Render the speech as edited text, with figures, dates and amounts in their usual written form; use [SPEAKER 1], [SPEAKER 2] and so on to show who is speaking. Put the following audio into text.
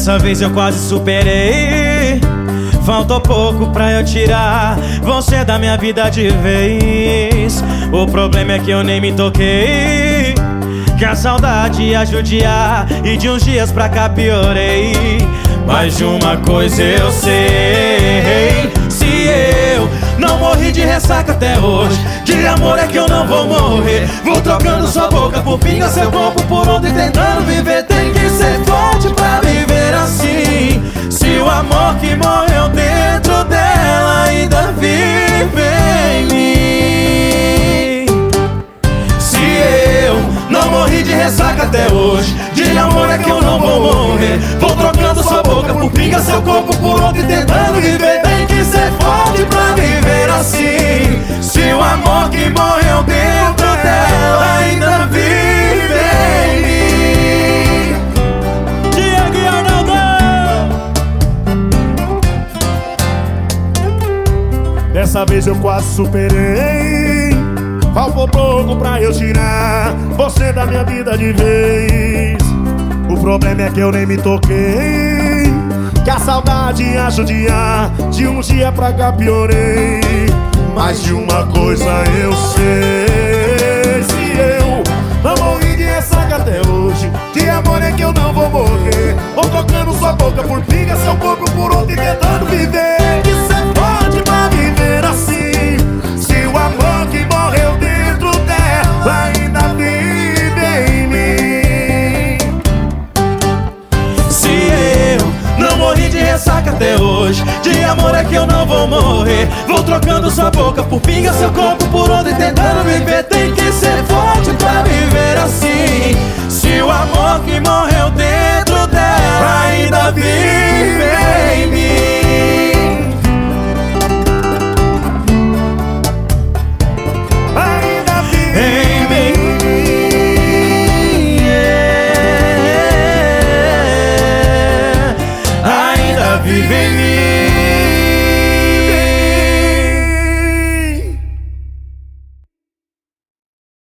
[SPEAKER 1] Dessa vez eu quase superei. Faltou pouco pra eu tirar você da minha vida de vez. O problema é que eu nem me toquei, que a saudade ia judiar, e de uns dias pra cá piorei. Mas de uma coisa eu sei: se eu não morri de ressaca até hoje, de amor é que eu não vou morrer. Vou trocando sua boca por pinga, seu corpo por ontem, tentando viver. Tem que ser forte pra viver assim. Se o amor que morreu dentro dela ainda vive em mim. Se eu não morri de ressaca até hoje, de amor é que eu não vou morrer. Vou trocando sua boca por pinga, seu corpo por ontem, tentando viver. Tem que ser forte pra viver assim. Se o amor que morreu dentro dela ainda vive em mim. Diego e Arnaldo!
[SPEAKER 2] Dessa vez eu quase superei. Faltou pouco pra eu tirar você da minha vida de vez. O problema é que eu nem me toquei, que a saudade ia judiar, de um dia pra cá piorei. Mas de uma coisa eu sei: se eu não morri de ressaca até hoje, de amor é que eu não vou morrer. Vou trocando sua boca por pinga, seu corpo por ontem, tentando viver. Que cê pode pra viver assim. Se o amor que morreu dentro dela ainda vive em mim.
[SPEAKER 1] Se eu não morri de ressaca até hoje, de amor é que eu não vou morrer. Vou trocando sua boca por pinga, seu corpo por ontem, tentando viver. Tem que ser forte pra viver assim. Se o amor que morreu dentro dela ainda vive em mim.
[SPEAKER 2] Ainda vive
[SPEAKER 1] Em mim. Ainda vive em mim.